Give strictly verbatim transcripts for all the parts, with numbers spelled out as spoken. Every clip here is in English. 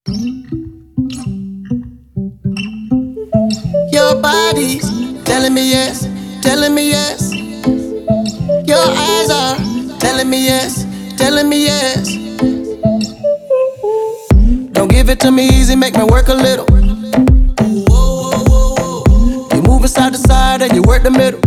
Your body's telling me yes, telling me yes. Your eyes are telling me yes, telling me yes. Don't give it to me easy, make me work a little. You moving side to side and you work the middle.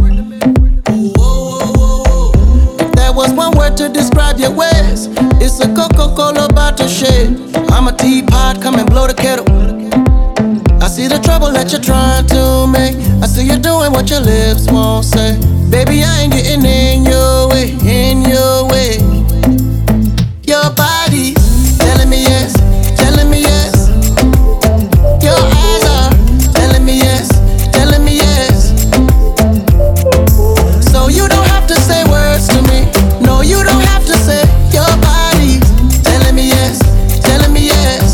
If there was one word to describe your ways, it's a Coca-Cola bottle shade. I'm a teapot, come and blow the kettle. I see the trouble that you're trying to make. I see you doing what your lips won't say. Baby, I ain't getting in your way, in your way. Your body telling me yes, telling me yes. Your eyes are telling me yes, telling me yes. So you don't have to say words to me. No, you don't have to say. Your body telling me yes, telling me yes.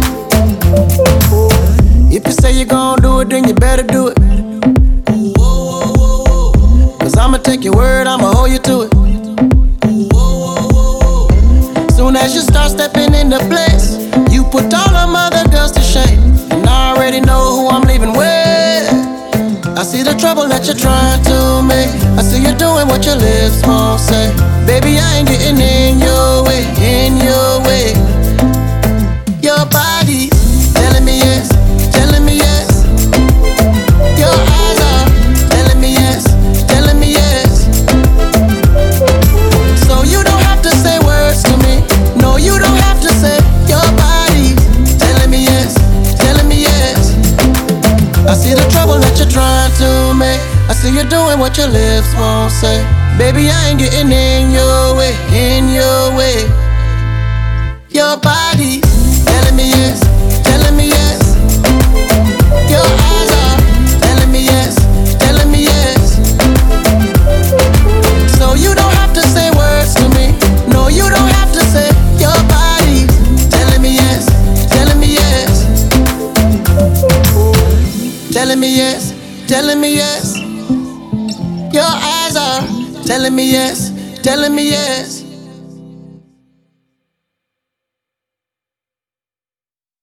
If you say you're gon' do it, then you better do it. Cause I'ma take your word, I'ma hold you to it. Soon as you start stepping into place, you put all them other girls to shame. And I already know who I'm leaving with. I see the trouble that you're trying to make. I see you doing what your lips won't say. Baby, I ain't getting in your way, in your way. Your body telling me yes, telling me yes. Your eyes are telling me yes, telling me yes. So you don't have to say words to me. No, you don't have to say. Your body telling me yes, telling me yes. I see the trouble that you're trying to make. I see you doing what your lips won't say. Baby, I ain't getting in your way, in your way. Your body telling me yes, telling me yes. Your eyes are telling me yes, telling me yes. So you don't have to say words to me. No, you don't have to say. Your body telling me yes, telling me yes. Telling me yes, telling me yes. Your eyes are telling me yes, telling me yes.